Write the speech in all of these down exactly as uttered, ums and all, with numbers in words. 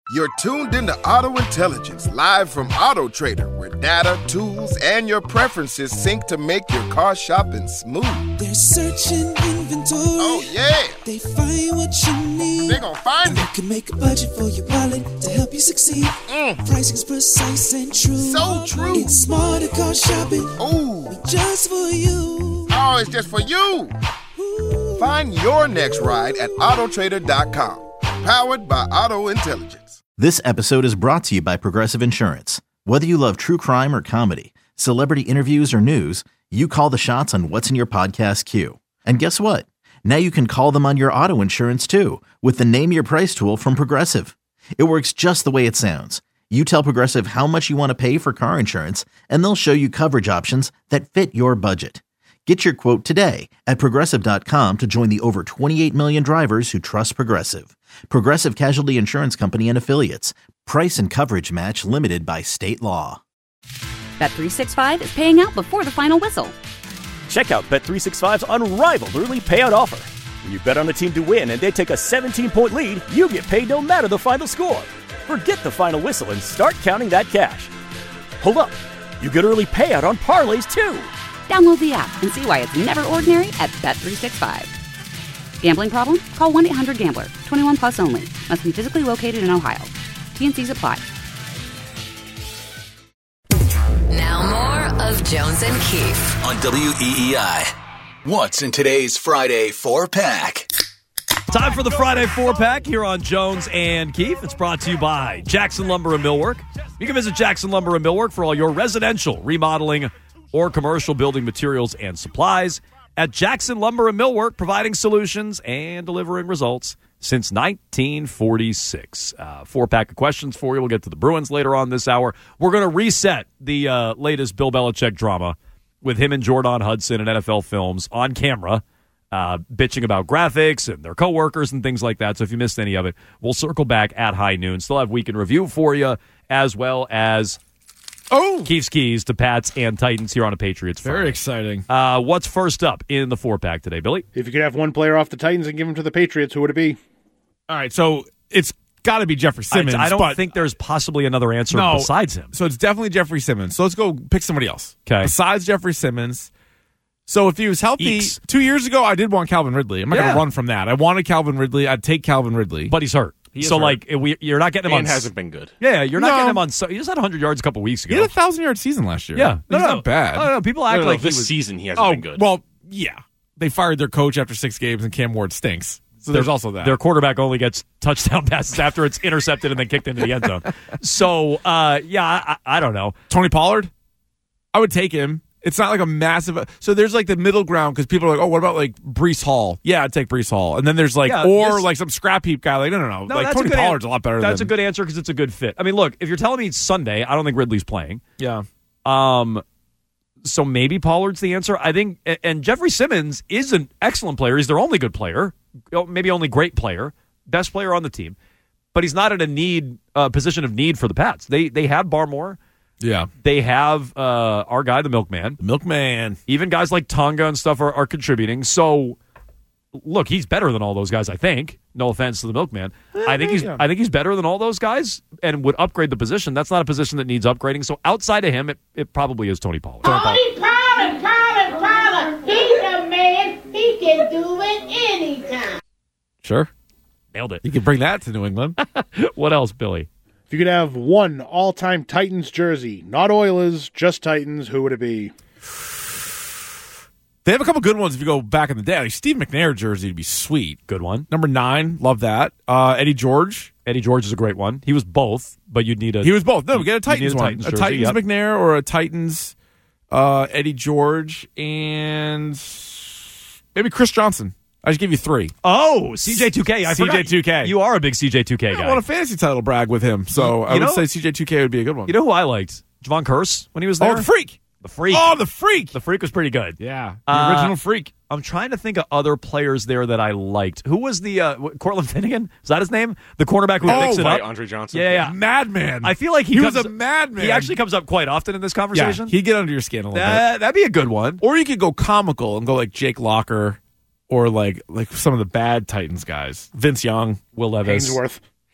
You're tuned into Auto Intelligence, live from Auto Trader, where data, tools, and your preferences sync to make your car shopping smooth. They're searching inventory. Oh, yeah. They find what you need. They're gonna find they it. Can make a budget for your wallet to help you succeed. Mm. Pricing's precise and true. So true. It's smarter car shopping. Ooh. Just for you. Oh, it's just for you. Ooh. Find your next ride at auto trader dot com. Powered by Auto Intelligence. This episode is brought to you by Progressive Insurance. Whether you love true crime or comedy, celebrity interviews or news, you call the shots on what's in your podcast queue. And guess what? Now you can call them on your auto insurance too with the Name Your Price tool from Progressive. It works just the way it sounds. You tell Progressive how much you want to pay for car insurance, and they'll show you coverage options that fit your budget. Get your quote today at Progressive dot com to join the over twenty-eight million drivers who trust Progressive. Progressive Casualty Insurance Company and Affiliates. Price and coverage match limited by state law. Bet three sixty-five is paying out before the final whistle. Check out Bet three sixty-five's unrivaled early payout offer. When you bet on a team to win and they take a seventeen-point lead, you get paid no matter the final score. Forget the final whistle and start counting that cash. Hold up. You get early payout on parlays, too. Download the app and see why it's never ordinary at Bet three sixty-five. Gambling problem? Call one eight hundred gambler. twenty-one plus only. Must be physically located in Ohio. T N Cs apply. Now more of Jones and Keefe on W E E I. What's in today's Friday four-pack? Time for the Friday four-pack here on Jones and Keefe. It's brought to you by Jackson Lumber and Millwork. You can visit Jackson Lumber and Millwork for all your residential remodeling or commercial building materials and supplies. At Jackson Lumber and Millwork, providing solutions and delivering results since nineteen forty-six. Uh, four-pack of questions for you. We'll get to the Bruins later on this hour. We're going to reset the uh, latest Bill Belichick drama with him and Jordan Hudson and N F L Films on camera, uh, bitching about graphics and their coworkers and things like that. So if you missed any of it, we'll circle back at high noon. Still have Weekend Review for you, as well as Oh, Keefe's Keys to Pats and Titans here on a Patriots Friday. Very exciting. Uh, what's first up in the four-pack today, Billy? If you could have one player off the Titans and give him to the Patriots, who would it be? All right, so it's got to be Jeffrey Simmons. I, I don't but think there's possibly another answer no, besides him. So it's definitely Jeffrey Simmons. So let's go pick somebody else. Okay. Besides Jeffrey Simmons. So if he was healthy, Eeks. two years ago, I did want Calvin Ridley. I'm not Yeah. going to run from that. I wanted Calvin Ridley. I'd take Calvin Ridley. But he's hurt. He so, hurt. like, we, you're not getting him and on... hasn't been good. Yeah, you're not No. getting him on... So, he just had one hundred yards a couple weeks ago. He had a one thousand-yard season last year. Yeah. He's no, not no. bad. No, no, people act No, no, no, like this he was... season he hasn't Oh, been good. well, yeah. They fired their coach after six games, and Cam Ward stinks. So there's also that. Their quarterback only gets touchdown passes after it's intercepted and then kicked into the end zone. So, uh, yeah, I, I don't know. Tony Pollard? I would take him. It's not like a massive... So there's like the middle ground because people are like, oh, what about like Breece Hall? Yeah, I'd take Breece Hall. And then there's like, Yeah, or this- like some scrap heap guy. Like, no, no, no. No, like that's Tony a good Pollard's an- a lot better That's than... a good answer because it's a good fit. I mean, look, if you're telling me it's Sunday, I don't think Ridley's playing. Yeah. Um, so maybe Pollard's the answer. I think, and Jeffrey Simmons is an excellent player. He's their only good player, maybe only great player, best player on the team. But he's not in a need uh, position of need for the Pats. They they have Barmore. Yeah. They have uh, our guy, the Milkman. The Milkman. Even guys like Tonga and stuff are, are contributing. So, look, he's better than all those guys, I think. No offense to the Milkman. I think he's yeah. I think he's better than all those guys and would upgrade the position. That's not a position that needs upgrading. So outside of him, it, it probably is Tony Pollard. Tony Pollard. Tony Pollard, Pollard, Pollard. He's a man. He can do it anytime. Sure. Nailed it. You can bring that to New England. What else, Billy? If you could have one all-time Titans jersey, not Oilers, just Titans, who would it be? They have a couple good ones if you go back in the day. Like Steve McNair jersey would be sweet. Good one. Number nine, love that. Uh, Eddie George. Eddie George is a great one. He was both, but you'd need a... He was both. No, we get a Titans a one. Titans a jersey, Titans yep. McNair or a Titans uh, Eddie George and maybe Chris Johnson. I just give you three. Oh, C J two K. I C J forgot. two K. You are a big C J two K guy. I won a fantasy title brag with him, so You I would know- say C J two K would be a good one. You know who I liked? Javon Curse when he was there? Oh, the Freak. The Freak. Oh, the Freak. The Freak was pretty good. Yeah, the Uh, original Freak. I'm trying to think of other players there that I liked. Who was the uh, what, Cortland Finnegan? Is that his name? The cornerback who Oh, picks it Right, up. Andre Johnson. Yeah, yeah. Madman. I feel like he, He comes, was a madman. He actually comes up quite often in this Yeah, conversation. he'd get under your skin a little bit. That, that'd be a good one. Or you could go comical and go like Jake Locker or like like some of the bad Titans guys. Vince Young. Will Levis. Ainsworth.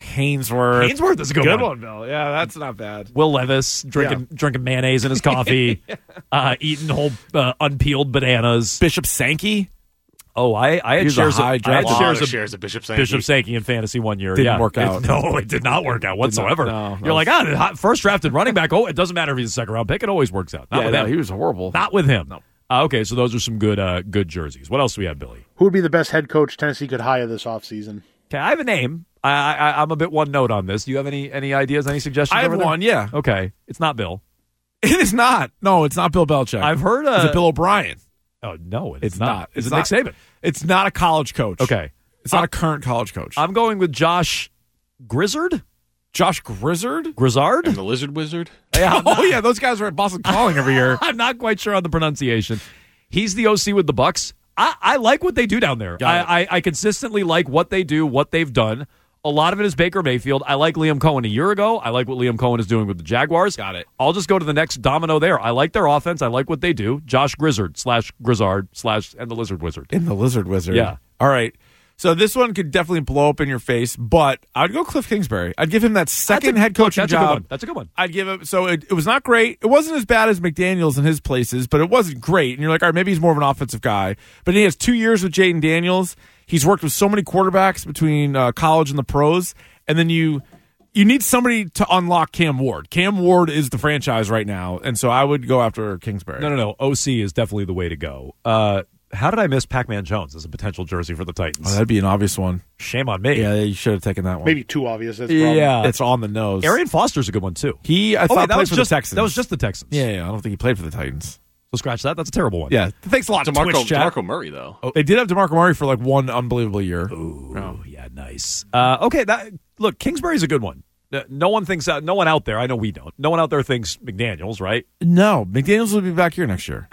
Hainsworth. Hainsworth is a good, good one. one, Bill. Yeah, that's not bad. Will Levis drinking drinking mayonnaise in his coffee, uh, eating whole uh, unpeeled bananas. Bishop Sankey. Oh, I, I had He's a shares. Of, high I draft. had A lot shares of of shares of Bishop Sankey. Bishop Sankey in fantasy one year. Didn't yeah. work out. It, no, it did not work out whatsoever. No, no. You're like, ah, the hot- first drafted running back. Oh, it doesn't matter if he's a second round pick. It always works out. Not Yeah, with no, him. he was horrible. Not with him. No. Uh, okay, so those are some good uh, good jerseys. What else do we have, Billy? Who would be the best head coach Tennessee could hire this offseason? Okay, I have a name. I, I, I'm a bit one note on this. Do you have any any ideas, any suggestions? I have over there? one, yeah. Okay, it's not Bill. It is not. No, it's not Bill Belichick. I've heard. Uh, Is it Bill O'Brien? Oh no, it's, It's not. not. Is It's it Nick not. Saban? It's not a college coach. Okay, It's not a current college coach. I'm going with Josh Grizzard. Josh Grizzard? Grizzard? And the Lizard Wizard. Yeah, Oh, yeah, those guys are at Boston Calling every year. I'm not quite sure on the pronunciation. He's the O C with the Bucks. I, I like what they do down there. Got it. I, I, I consistently like what they do, what they've done. A lot of it is Baker Mayfield. I like Liam Cohen a year ago. I like what Liam Cohen is doing with the Jaguars. Got it. I'll just go to the next domino there. I like their offense. I like what they do. Josh Grizzard slash Grizzard slash and the Lizard Wizard. In the Lizard Wizard. Yeah. All right. So this one could definitely blow up in your face, but I'd go Cliff Kingsbury. I'd give him that second That's a- head coaching that's a good job. one. That's a good one. I'd give him. So it, it was not great. It wasn't as bad as McDaniels in his places, but it wasn't great. And you're like, all right, maybe he's more of an offensive guy. But he has two years with Jaden Daniels. He's worked with so many quarterbacks between uh, college and the pros, and then you. You need somebody to unlock Cam Ward. Cam Ward is the franchise right now, and so I would go after Kingsbury. No, no, no. O C is definitely the way to go. Uh, how did I miss Pac-Man Jones as a potential jersey for the Titans? Oh, that'd be an obvious one. Shame on me. Yeah, you should have taken that one. Maybe too obvious. That's the problem. Yeah. It's on the nose. Arian Foster's a good one, too. He, I Oh, thought, wait, that played was for just, the Texans. That was just the Texans. Yeah, yeah, I don't think he played for the Titans. So scratch that. That's a terrible one. Yeah, thanks a lot, DeMarco, Twitch chat. DeMarco Murray, though. They did have DeMarco Murray for like one unbelievable year. Ooh, oh. yeah, nice. Uh, okay, that look, Kingsbury's a good one. Uh, No one thinks that. No one out there. I know we don't. No one out there thinks McDaniels, right? No, McDaniels will be back here next year.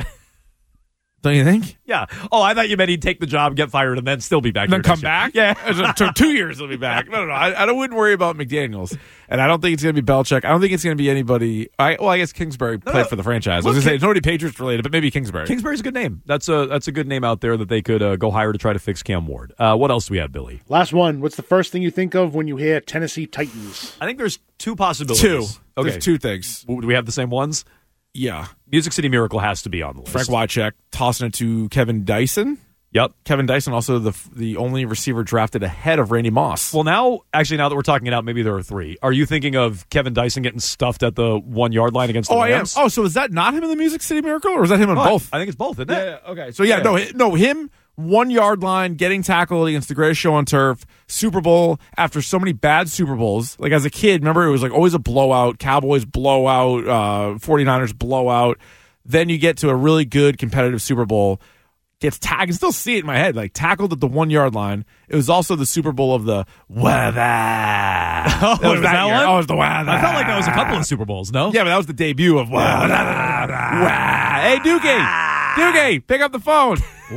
Don't you think? Yeah. Oh, I thought you meant he'd take the job, get fired, and then still be back. And then here come next year. back? Yeah. So two years he'll be back. No, no, no. I, I don't, wouldn't worry about McDaniels. And I don't think it's going to be Belichick. I don't think it's going to be anybody. I, well, I guess Kingsbury played no. for the franchise. I Look, was going to say, King- it's already Patriots related, but maybe Kingsbury. Kingsbury's a good name. That's a that's a good name out there that they could uh, go hire to try to fix Cam Ward. Uh, what else do we have, Billy? Last one. What's the first thing you think of when you hear Tennessee Titans? I think there's two possibilities. Two. Okay. There's two things. Do we have the same ones? Yeah. Music City Miracle has to be on the list. Frank Wycheck tossing it to Kevin Dyson. Yep. Kevin Dyson, also the the only receiver drafted ahead of Randy Moss. Well, now, actually, now that we're talking it out, maybe there are three. Are you thinking of Kevin Dyson getting stuffed at the one-yard line against the oh, I am. Rams? Oh, so is that not him in the Music City Miracle, or is that him in Oh, both? I think it's both, isn't Yeah, it? yeah, okay. So, yeah, Yeah. no, hi- no, him, one-yard line, getting tackled against the greatest show on turf, Super Bowl, after so many bad Super Bowls. Like, as a kid, remember, it was like always a blowout, Cowboys blowout, uh, 49ers blowout. Then you get to a really good competitive Super Bowl. Gets tagged. I can still see it in my head, like tackled at the one yard line. It was also the Super Bowl of the weather. Oh, That was was that that year. one? Oh, it was the weather. I felt like that was a couple of Super Bowls, no? Yeah, but that was the debut of weather. Hey, Dookie, Dookie, pick up the phone.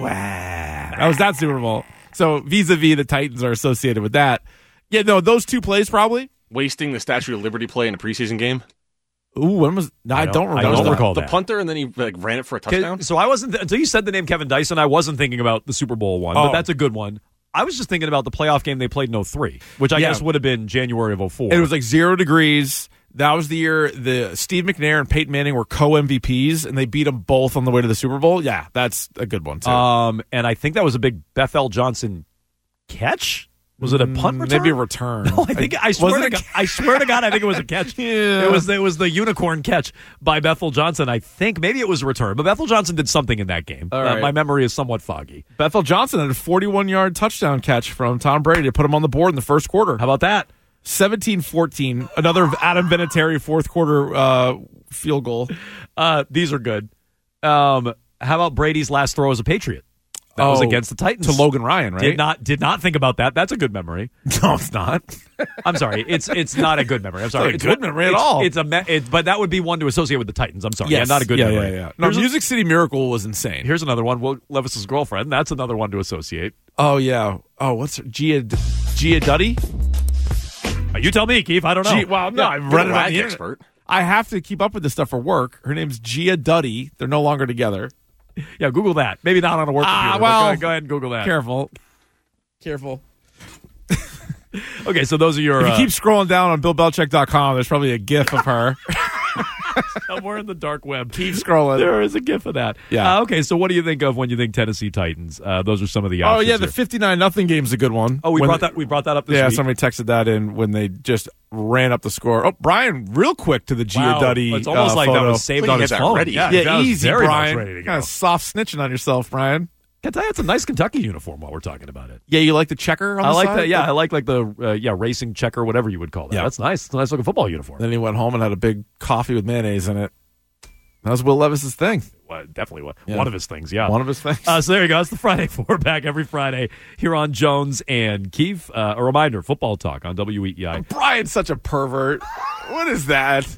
That was that Super Bowl. So vis-a-vis, the Titans are associated with that. Yeah, no, those two plays probably. Wasting the Statue of Liberty play in a preseason game. Ooh, when was? No, I, I don't, don't- I remember. don't that. recall The that. punter, and then he like ran it for a touchdown. So I wasn't, until you said the name Kevin Dyson, I wasn't thinking about the Super Bowl one, but Oh. that's a good one. I was just thinking about the playoff game they played in oh three, which I Yeah. guess would have been January of oh four. It was like zero degrees. That was the year the Steve McNair and Peyton Manning were co-M V Ps, and they beat them both on the way to the Super Bowl. Yeah, that's a good one, too. Um, and I think that was a big Bethel Johnson catch. Was it a punt return? Maybe a return. No, I think I, swear Wasn't to it- God, I swear to God, I think it was a catch. Yeah. It was it was the unicorn catch by Bethel Johnson. I think maybe it was a return, but Bethel Johnson did something in that game. All Uh, right. my memory is somewhat foggy. Bethel Johnson had a forty-one yard touchdown catch from Tom Brady to put him on the board in the first quarter. How about that? seventeen fourteen, another Adam Vinatieri fourth quarter uh, field goal. Uh, these are good. Um, how about Brady's last throw as a Patriot? That was Oh, against the Titans to Logan Ryan, right? Did not did not think about that. That's a good memory. No, it's not. I'm sorry. It's it's not a good memory. I'm sorry. It's not a good one- memory at it's- all. It's a me- it, but that would be one to associate with the Titans. I'm sorry. Yes. Yeah, not a good yeah, memory. Yeah, yeah. No, Here's a- Music City Miracle was insane. Here's another one. Will Levis's girlfriend. That's another one to associate. Oh, yeah. Oh, what's her? Gia, Gia Duddy? Uh, You tell me, Keith. I don't know. G- well, no, Yeah, I've you're read a it on rag the expert. internet. I have to keep up with this stuff for work. Her name's Gia Duddy. They're no longer together. Yeah, Google that. Maybe not on a work Ah, computer. but well, go, go ahead and Google that. Careful. Careful. Okay, so those are your... If you uh, keep scrolling down on Bill Belichick dot com, there's probably a GIF of her. somewhere in the dark web. Keep scrolling. There is a GIF of that. Yeah. Uh, okay, so what do you think of when you think Tennessee Titans? Uh, those are some of the Oh, options yeah, the here. fifty-nine nothing game's a good one. Oh, we When brought they- that we brought that up this yeah, week. somebody texted that in when they just ran up the score. Oh, Brian, real quick to the Giudice. Wow. It's almost uh, like that photo. was saved Like on you his had that phone. ready. Yeah, Yeah, that was easy, very much Brian. ready to go. Kind of soft snitching on yourself, Brian. Can I tell you, it's a nice Kentucky uniform while we're talking about it. Yeah, you like the checker on I the like side? that. Yeah, I like like the uh, yeah racing checker, whatever you would call that. Yeah. That's nice. It's a nice looking football uniform. Then he went home and had a big coffee with mayonnaise in it. That was Will Levis's thing. Well, definitely one, Yeah. one of his things. Yeah, One of his things. Uh, so there you go. It's the Friday Four Pack every Friday here on Jones and Keefe. Uh, a reminder: football talk on W E E I. Brian's such a pervert. What is that?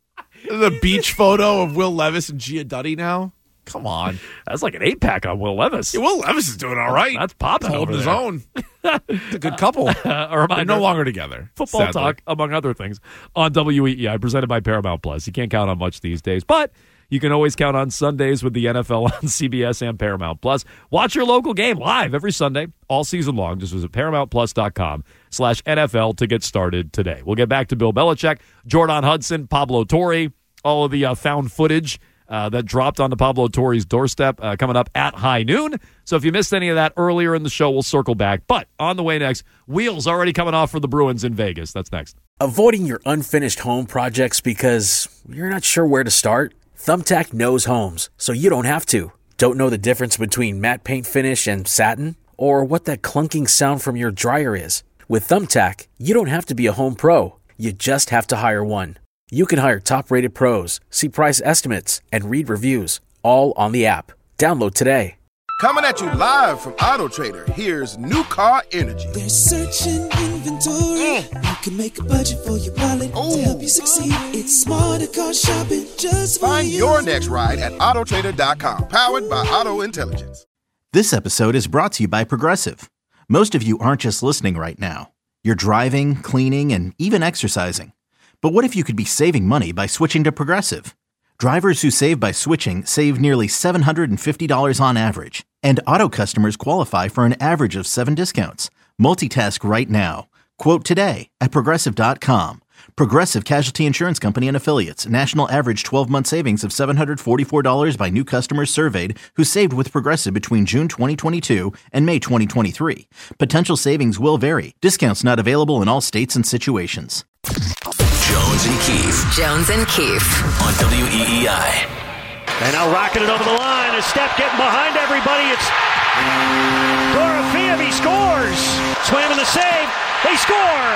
The beach photo of Will Levis and Giudice now? Come on. That's like an eight pack on Will Levis. Yeah, Will Levis is doing all right. That's popping. Holding over his there. own. It's a good couple. Uh, a They're reminder: no longer together. Football sadly. talk, among other things, on W E E I, presented by Paramount Plus. You can't count on much these days, but you can always count on Sundays with the N F L on C B S and Paramount Plus. Watch your local game live every Sunday, all season long. Just visit ParamountPlus.com slash NFL to get started today. We'll get back to Bill Belichick, Jordan Hudson, Pablo Torre, all of the uh, found footage uh, that dropped onto Pablo Torre's doorstep uh, coming up at high noon. So if you missed any of that earlier in the show, we'll circle back. But on the way next, wheels already coming off for the Bruins in Vegas. That's next. Avoiding your unfinished home projects because you're not sure where to start? Thumbtack knows homes, so you don't have to. Don't know the difference between matte paint finish and satin? Or what that clunking sound from your dryer is? With Thumbtack, you don't have to be a home pro. You just have to hire one. You can hire top-rated pros, see price estimates, and read reviews, all on the app. Download today. Coming at you live from Auto Trader, here's New Car Energy. They're searching inventory. You can make a budget for your wallet to help you succeed. It's smarter car shopping just for Find you. your next ride at Auto Trader dot com, powered by Auto Intelligence. This episode is brought to you by Progressive. Most of you aren't just listening right now. You're driving, cleaning, and even exercising. But what if you could be saving money by switching to Progressive? Drivers who save by switching save nearly seven hundred fifty dollars on average. And auto customers qualify for an average of seven discounts. Multitask right now. Quote today at Progressive dot com. Progressive Casualty Insurance Company and Affiliates. National average twelve-month savings of seven hundred forty-four dollars by new customers surveyed who saved with Progressive between June twenty twenty-two and May twenty twenty-three. Potential savings will vary. Discounts not available in all states and situations. Jones and Keefe Jones and Keefe. on W E E I. And now rocking it over the line. A step getting behind everybody. It's Dorofeev. He scores. Slamming the save. They score.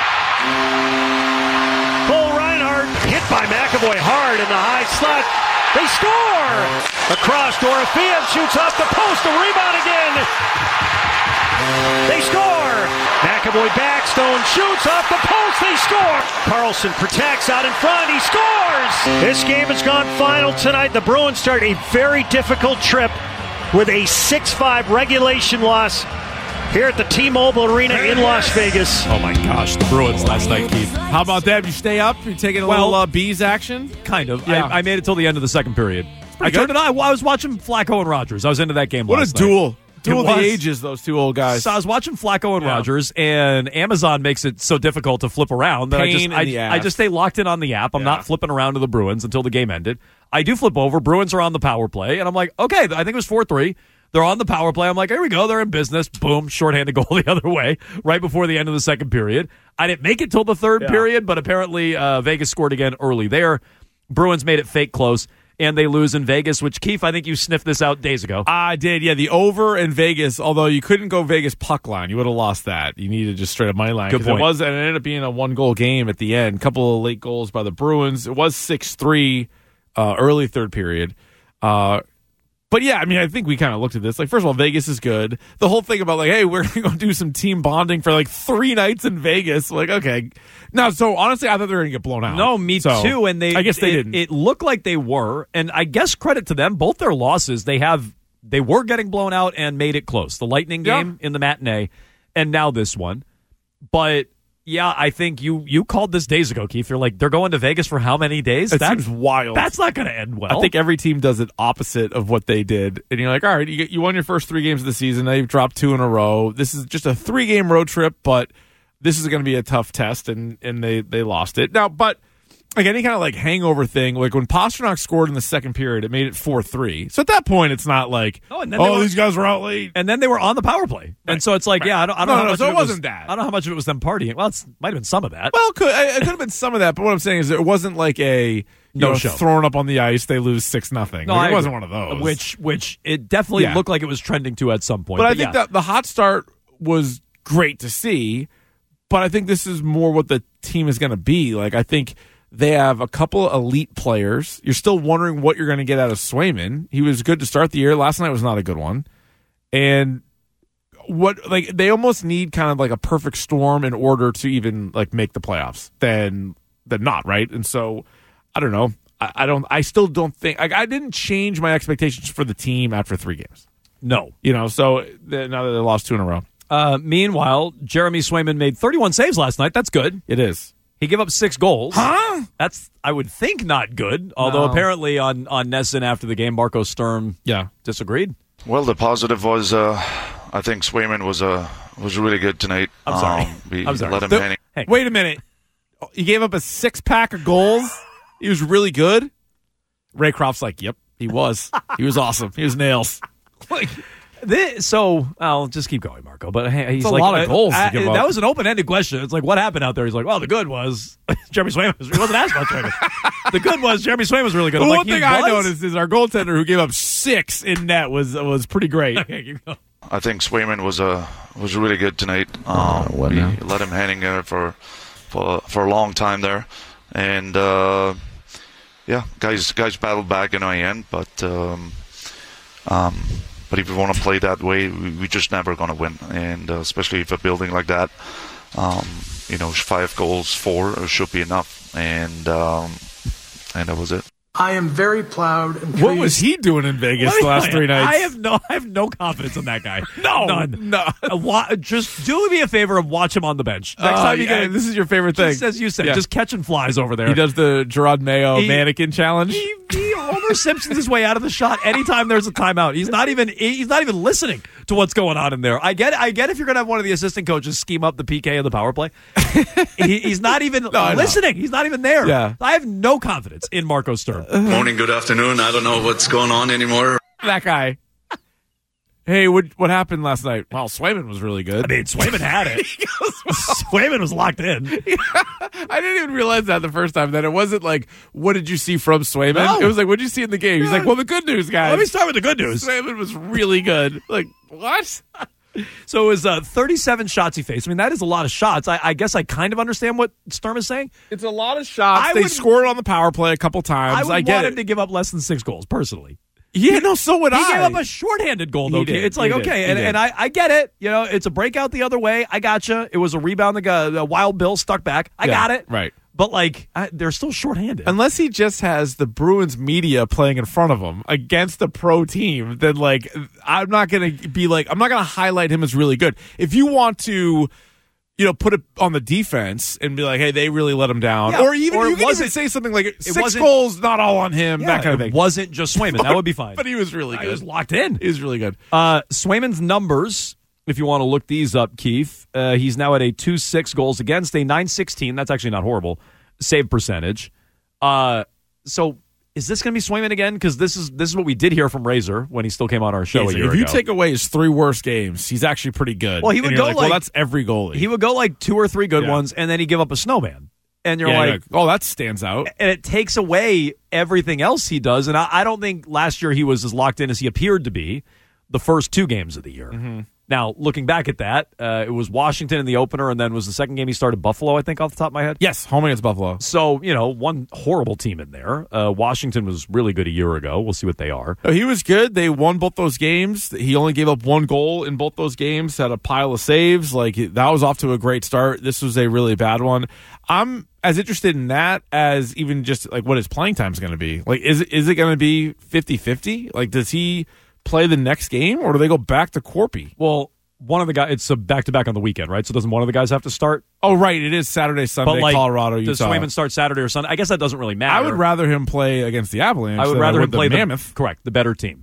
Cole Reinhardt hit by McAvoy hard in the high slot. They score. Across Dorofeev shoots off the post. A rebound again. They score. McAvoy back. Stone shoots off the post. They score. Carlson protects out in front. He scores. This game has gone final tonight. The Bruins start a very difficult trip with a six five regulation loss here at the T-Mobile Arena in Las Vegas. Oh my gosh, the Bruins last night, Keith. How about that? You stay up? You taking a Well- little uh, bees action? Kind of. Yeah. I, I made it till the end of the second period. I pretty turned good. it on. I was watching Flacco and Rogers. I was into that game What a last night. duel. Duel of It the was. ages, those two old guys. So I was watching Flacco and Yeah. Rogers, and Amazon makes it so difficult to flip around that I Pain just in I, the I ass. just stay locked in on the app. I'm Yeah. not flipping around to the Bruins until the game ended. I do flip over. Bruins are on the power play, and I'm like, okay, I think it was four three. They're on the power play. I'm like, here we go. They're in business. Boom, shorthanded goal the other way right before the end of the second period. I didn't make it till the third Yeah. period, but apparently uh, Vegas scored again early there. Bruins made it fake close, and they lose in Vegas, which, Keith, I think you sniffed this out days ago. I did, yeah. The over in Vegas, although you couldn't go Vegas puck line. You would have lost that. You needed just straight up money line. Good 'Cause point. It was, and it ended up being a one-goal game at the end. A couple of late goals by the Bruins. It was six three uh, early third period. Uh, but, yeah, I mean, I think we kind of looked at this. Like, first of all, Vegas is good. The whole thing about, like, hey, we're going to go do some team bonding for, like, three nights in Vegas. Like, okay. Now, so, honestly, I thought they were going to get blown out. No, me So, too. And they, I guess they it, didn't. It looked like they were, and I guess credit to them. Both their losses, they have, they were getting blown out and made it close. The Lightning Yeah. game in the matinee, and now this one. But yeah, I think you you called this days ago, Keith. You're like, they're going to Vegas for how many days? It That- seems wild. That's not going to end well. I think every team does it opposite of what they did. And you're like, all right, you, you won your first three games of the season. Now you've dropped two in a row. This is just a three-game road trip, but this is going to be a tough test, and, and they, they lost it. Now, but like any kind of like hangover thing, like when Pasternak scored in the second period, it made it four three. So at that point, it's not like, oh, and then oh were, these guys were out late. And then they were on the power play. Right. And so it's like, right. yeah, I don't, I don't no, know how no, much so of it it wasn't was, that. I don't know how much of it was them partying. Well, it might have been some of that. Well, it could, it could have been some of that, but what I'm saying is it wasn't like a you no know, show. thrown up on the ice, they lose six nothing. No, like, it I wasn't agree. one of those. Which, which it definitely yeah. looked like it was trending to at some point. But, but I think yeah. that the hot start was great to see, but I think this is more what the team is going to be. Like, I think they have a couple of elite players. You're still wondering what you're going to get out of Swayman. He was good to start the year. Last night was not a good one. And what like they almost need kind of like a perfect storm in order to even like make the playoffs. Then than not, right? And so I don't know. I, I don't I still don't think like, I didn't change my expectations for the team after three games. No. You know, so now that they lost two in a row. Uh, meanwhile, Jeremy Swayman made thirty-one saves last night. That's good. It is. He gave up six goals. Huh? That's, I would think, not good. Although No. apparently on, on Nesson after the game, Marco Sturm yeah. disagreed. Well, the positive was uh, I think Swayman was uh, was really good tonight. I'm sorry. Um, we I'm sorry. let him The- hang. Hey. Wait a minute. He gave up a six pack of goals. He was really good. Ray Croft's like, yep, he was. He was awesome. He was nails. Like, this, so I'll just keep going, Marco. But hey, he's It's a like, lot of uh, goals to uh, give that up. was an open-ended question. It's like, what happened out there? He's like, well, the good was Jeremy Swayman. He wasn't asked about Swayman. The good was Jeremy Swayman was really good. The I'm one like, thing he I was? noticed is our goaltender who gave up six in net was was pretty great. Okay, keep going. I think Swayman was uh, was really good tonight. Um, what we now? let him hang there for for for a long time there, and uh, yeah, guys guys battled back in the end, but um, um, but if we want to play that way, we, we're just never going to win, and uh, especially if a building like that, um, you know, five goals, four should be enough, and um, and that was it. I am very proud and pleased. What was he doing in Vegas the last three nights? I have no, I have no confidence in that guy. No, none. no. Uh, wa- just do me a favor and watch him on the bench next Uh, time you yeah, get. this is your favorite thing. Just as you said, Yeah. just catching flies over there. He does the Gerard Mayo He- mannequin challenge. He, he Homer Simpsons his way out of the shot anytime there's a timeout. He's not even he's not even listening to what's going on in there. I get I get if you're gonna have one of the assistant coaches scheme up the P K of the power play. he, he's not even I know. listening. He's not even there. Yeah. I have no confidence in Marco Sturm. Morning, good afternoon. I don't know what's going on anymore. That guy. Hey, what what happened last night? Well, Swayman was really good. I mean, Swayman had it. Swayman was locked in. I didn't even realize that the first time, that it wasn't like, what did you see from Swayman? No. It was like, what did you see in the game? He's like, well, the good news, guys. Let me start with the good news. Swayman was really good. Like, what? So it was uh, thirty-seven shots he faced. I mean, that is a lot of shots. I, I guess I kind of understand what Sturm is saying. It's a lot of shots. I they would- scored on the power play a couple times. I would I get want it. him to give up less than six goals, personally. Yeah, no, so would He I. gave up a shorthanded goal, though. He did. It's like, He did. okay, He and, did. and I, I get it. You know, it's a breakout the other way. I gotcha. It was a rebound. The, guy, the Wild Bill stuck back. I Yeah, got it. right. But, like, I, they're still shorthanded. Unless he just has the Bruins media playing in front of him against a pro team, then, like, I'm not going to be like, I'm not going to highlight him as really good. If you want to, you know, put it on the defense and be like, hey, they really let him down. Yeah, or even or it you can even wasn't- say something like, six wasn't- goals, not all on him, Yeah, that kind of it thing. wasn't just Swayman. That would be fine. But he was really good. He was locked in. He was really good. Uh, Swayman's numbers, if you want to look these up, Keith, uh, he's now at a two six goals against, a nine sixteen. That's actually not horrible. Save percentage. Uh, so is this going to be Swayman again? Because this is this is what we did hear from Razor when he still came on our show He's a like, year if you ago. take away his three worst games, he's actually pretty good. Well, he And would you're go like, like- well, that's every goalie. he would go like two or three good Yeah. ones, and then he'd give up a snowman. And you're Yeah, like, you're like, oh, that stands out. and it takes away everything else he does. And I, I don't think last year he was as locked in as he appeared to be the first two games of the year. Mm-hmm. Now, looking back at that, uh, it was Washington in the opener, and then was the second game he started Buffalo, I think, off the top of my head. Yes, home against Buffalo. So, you know, one horrible team in there. Uh, Washington was really good a year ago. We'll see what they are. Oh, he was good. They won both those games. He only gave up one goal in both those games, had a pile of saves. Like, that was off to a great start. This was a really bad one. I'm as interested in that as even just, like, what his playing time is going to be. Like, is, is it going to be fifty-fifty? Like, does he play the next game, or do they go back to Corpy? Well, one of the guys, it's a back-to-back on the weekend, right? So doesn't one of the guys have to start? Oh, right. It is Saturday, Sunday, But, like, Colorado, Utah. does Swayman start Saturday or Sunday? I guess that doesn't really matter. I would rather him play against the Avalanche I would than rather I him would play the the Mammoth. correct, the better team. Yeah.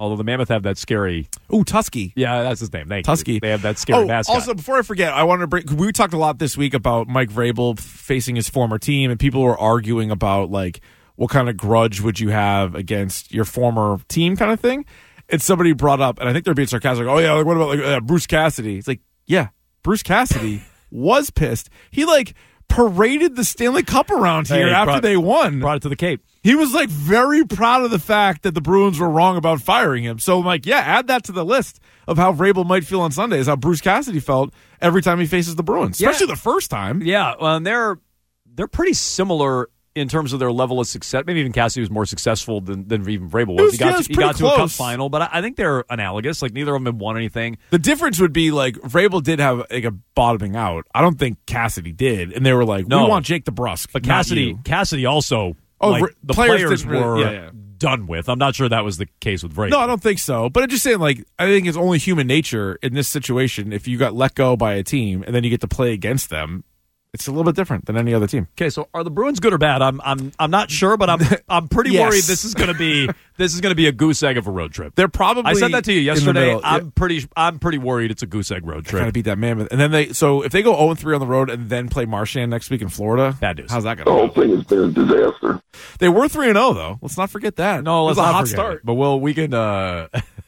Although the Mammoth have that scary. Ooh, Tusky. Yeah, that's his name. Thank Tusky. you. They have that scary oh, mascot. Also, before I forget, I wanted to bring. We talked a lot this week about Mike Vrabel facing his former team, and people were arguing about like what kind of grudge would you have against your former team, kind of thing. And somebody brought up, and I think they're being sarcastic. Oh yeah, like what about like uh, Bruce Cassidy? It's like, yeah, Bruce Cassidy was pissed. He like paraded the Stanley Cup around here Hey, after brought, they won. Brought it to the Cape. He was like very proud of the fact that the Bruins were wrong about firing him. So I'm like, yeah, add that to the list of how Vrabel might feel on Sunday is how Bruce Cassidy felt every time he faces the Bruins, especially yeah. the first time. Yeah, well, and they're they're pretty similar in terms of their level of success. Maybe even Cassidy was more successful than, than even Vrabel was. was he got, yeah, to, he got to a cup close. final, but I, I think they're analogous. Like neither of them have won anything. The difference would be like Vrabel did have like a bottoming out. I don't think Cassidy did, and they were like, No. we want Jake DeBrusk, But not Cassidy, you. Cassidy also, Oh, like, Vra- the players players, didn't really- were yeah, yeah. done with. I'm not sure that was the case with Vrabel. No, I don't think so. But I'm just saying, like, I think it's only human nature in this situation. If you got let go by a team and then you get to play against them, it's a little bit different than any other team. Okay, so are the Bruins good or bad? I'm I'm I'm not sure, but I'm I'm pretty Yes. worried this is going to be this is going to be a goose egg of a road trip. They're probably. I said that to you in the yesterday. middle. I'm Yeah. pretty I'm pretty worried it's a goose egg road Trying to trip. beat that Mammoth, and then they. So if they go zero and three on the road and then play Marchand next week in Florida, Bad news. How's that going? The whole thing has been a disaster. They were three and zero though. Let's not forget that. No, it let's was a not hot forget start. it. But well, we can uh,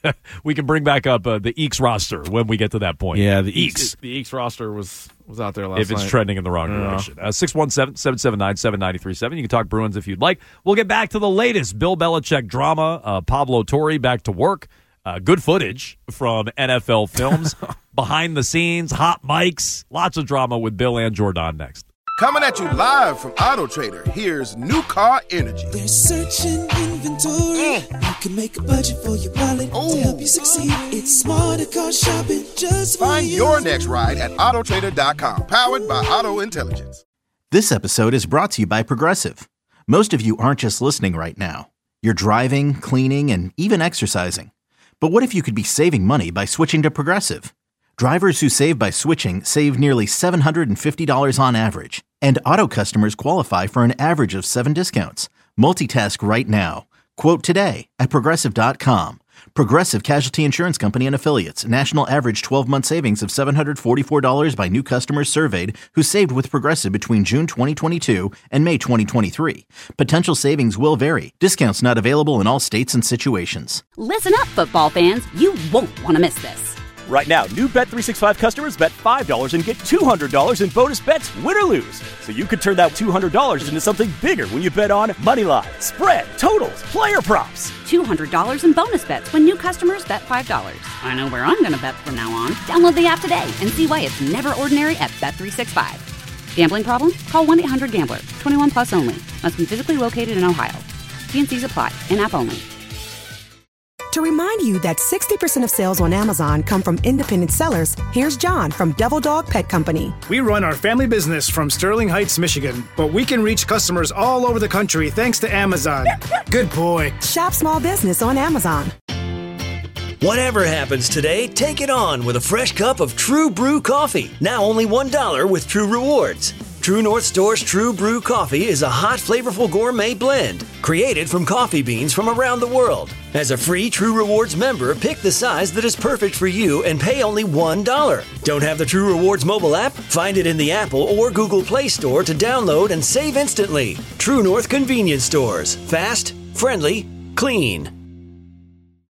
we can bring back up uh, the Eeks roster when we get to that point. Yeah, the Eeks. Eeks. The Eeks roster was was out there last If it's night. trending in the wrong Yeah. direction. Uh, six one seven, seven seven nine, seven nine three seven. You can talk Bruins if you'd like. We'll get back to the latest Bill Belichick drama. Uh, Pablo Torre back to work. Uh, good footage from N F L films. Behind the scenes, hot mics. Lots of drama with Bill and Jordan next. Coming at you live from Auto Trader, here's New Car Energy. They're searching inventory. You can make a budget for your wallet to help you succeed. It's smarter car shopping just for Find you. your next ride at auto trader dot com, powered by Auto Intelligence. This episode is brought to you by Progressive. Most of you aren't just listening right now. You're driving, cleaning, and even exercising. But what if you could be saving money by switching to Progressive? Drivers who save by switching save nearly seven hundred fifty dollars on average. And auto customers qualify for an average of seven discounts. Multitask right now. Quote today at progressive dot com. Progressive Casualty Insurance Company and Affiliates. National average twelve-month savings of seven hundred forty-four dollars by new customers surveyed who saved with Progressive between June twenty twenty-two and May twenty twenty-three. Potential savings will vary. Discounts not available in all states and situations. Listen up, football fans. You won't want to miss this. Right now, new Bet three sixty-five customers bet five dollars and get two hundred dollars in bonus bets, win or lose. So you could turn that two hundred dollars into something bigger when you bet on moneyline, spread, totals, player props. two hundred dollars in bonus bets when new customers bet five dollars. I know where I'm going to bet from now on. Download the app today and see why it's never ordinary at Bet three sixty-five. Gambling problem? Call one eight hundred gambler. twenty-one plus only. Must be physically located in Ohio. T and C's apply. In-app only. To remind you that sixty percent of sales on Amazon come from independent sellers, here's John from Devil Dog Pet Company. We run our family business from Sterling Heights, Michigan, but we can reach customers all over the country thanks to Amazon. Good boy. Shop small business on Amazon. Whatever happens today, take it on with a fresh cup of True Brew coffee. Now only one dollar with True Rewards. True North Store's True Brew coffee is a hot, flavorful gourmet blend created from coffee beans from around the world. As a free True Rewards member, pick the size that is perfect for you and pay only one dollar. Don't have the True Rewards mobile app? Find it in the Apple or Google Play Store to download and save instantly. True North Convenience Stores. Fast, friendly, clean.